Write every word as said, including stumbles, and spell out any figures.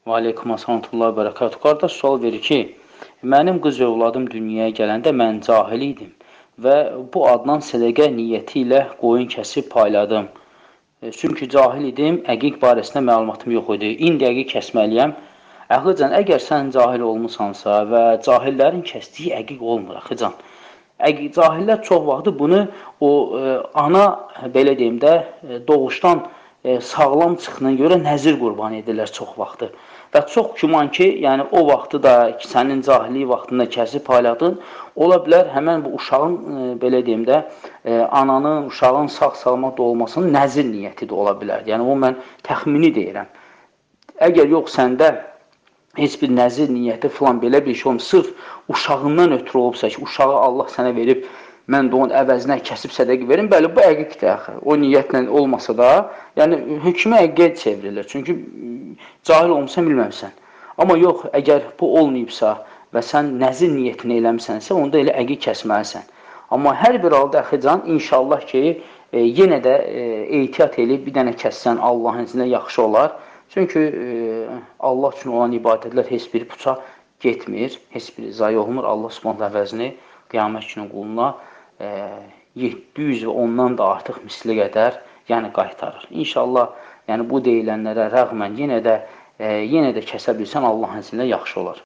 Və aleykum assalamatullahi və bərəkatuhu. Qardaş sual verir ki, mənim qız övladım dünyaya gələndə mən cahil idim və bu adnan sədəqə niyyəti ilə qoyun kəsib payladım. E, Çünki cahil idim, əqiq barəsində məlumatım yox idi. İndi əqiq kəsməliyəm. Əxıcan, əgər sən cahil olmusansa və cahillərin kəsdiyi əqiq olmur, əxıcan. Əqiq, cahillər çox vaxtı bunu o e, ana, belə deyim də, e, doğuşdan e, sağlam çıxına görə nəzir qurban edirlər çox vaxtı. Və çox güman ki, yəni o vaxtı da sənin cahillik vaxtında kəsib payladın, ola bilər həmən bu uşağın, e, belə deyim də, e, ananın, uşağın sağ-salamat olmasının nəzir niyyəti də ola bilər. Yəni o mən təxmini deyirəm. Əgər yox səndə heç bir nəzir niyyəti filan belə bir şey olmur, sırf uşağından ötürü olubsa ki, uşağı Allah sənə verib, mən də onun əvəzinə kəsib sədəqə verim, bəli, bu əqiqdir axı. O niyyətlə olmasa da, yəni hökmə əqiqə çevrilir. Çünki cahil olmuşsan, bilməmsən. Amma yox, əgər bu olmayıbsa və sən nəzir niyyətini eləmisənsə, onda elə əqiq kəsməlisən. Amma hər bir halda əxican, inşallah ki, e, yenə də e, ehtiyat edib bir dənə kəssən Allahın iznilə yaxşı olar. Çünki e, Allah üçün olan ibadətlər heç biri puça getmir, heç biri zayi olmur. Allah Subhanahu əvəzini qiyamət günü quluna e, yeddi yüz və ondan da artıq misli qədər yəni qaytarır. İnşallah yəni bu deyilənlərə rəğmən yenə də e, yenə də kəsə bilsən Allahın iznilə yaxşı olar.